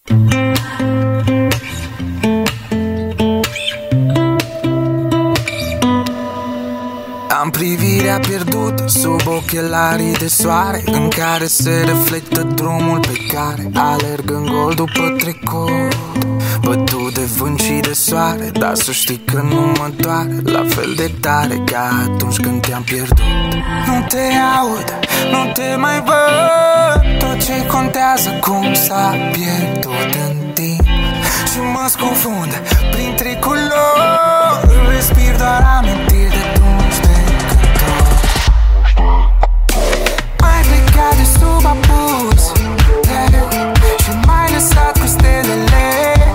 Am privirea pierdută sub ochelarii de soare, în care se reflectă drumul pe care alerg în gol după trecut, bătut de vânt și de soare. Dar să știi că nu mă doare la fel de tare ca atunci când te-am pierdut. Nu te aud, nu te mai văd, tot ce contează cum s-a pierdut în timp. Și mă scufund printre culori, respir doar amintiri de atunci de cântor. Ai plecat de sub apus și m-ai lăsat cu stelele.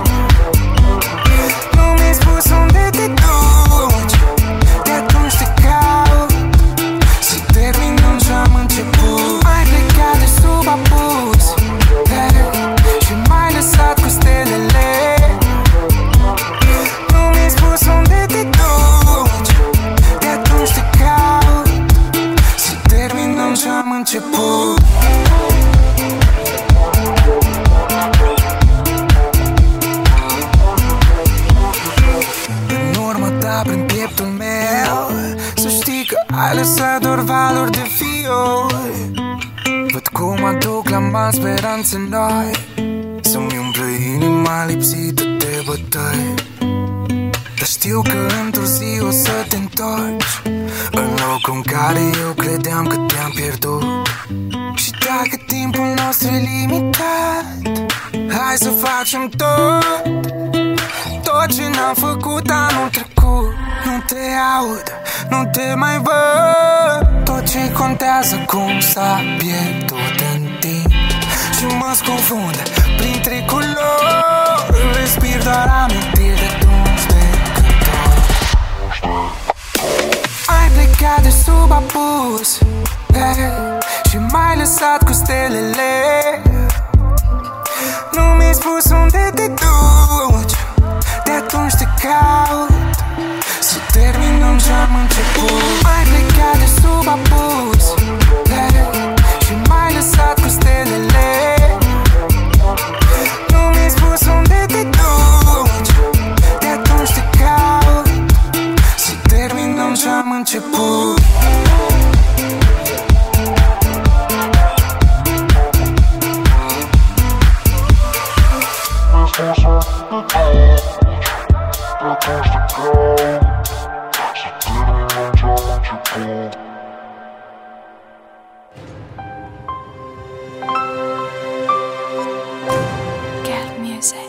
Nu mi-ai spus unde te duci, de atunci te caut, să terminăm ce-am început. Ai plecat de sub apus și m-ai lăsat cu stelele. Nu mi-ai spus unde te duci, de atunci te caut, să terminăm ce-am început. În urmă ta, prin pieptul meu, să știi că ai lăsat doar valuri de fiori. Văd cum aduc la mal speranțe noi, să-mi umplă inima lipsită de bătăi. Dar știu că într-o zi o să te întorci în locul în care eu credeam că te-am pierdut. Și dacă timpul nostru e limitat, hai să facem tot ce n-am făcut anul trecut. Nu te aud, nu te mai văd, tot ce contează cum s-a pierdut în timp. Și mă scufund printre culori, respir doar amintiri de atunci de cântor. Ai plecat de sub apus și m-ai lăsat cu stelele. Nu mi-ai spus unde te duci, de atunci te caut, să terminăm ce-am început. Ai plecat de sub apus și m-ai lăsat cu stelele. Nu mi-ai spus unde te duci, de atunci te caut, să terminăm ce-am început. Get music.